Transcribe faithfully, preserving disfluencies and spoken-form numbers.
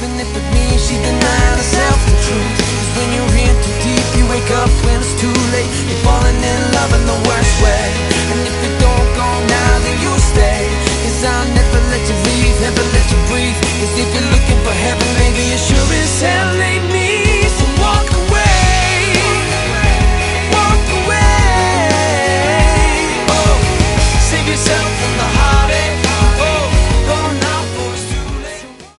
even if it means she denied herself the truth. Cause when you're in too deep, you wake up when it's too late. You're falling in love in the worst way. And if you don't go now, then you stay. Cause I'll never let you leave, never let you breathe. Cause if you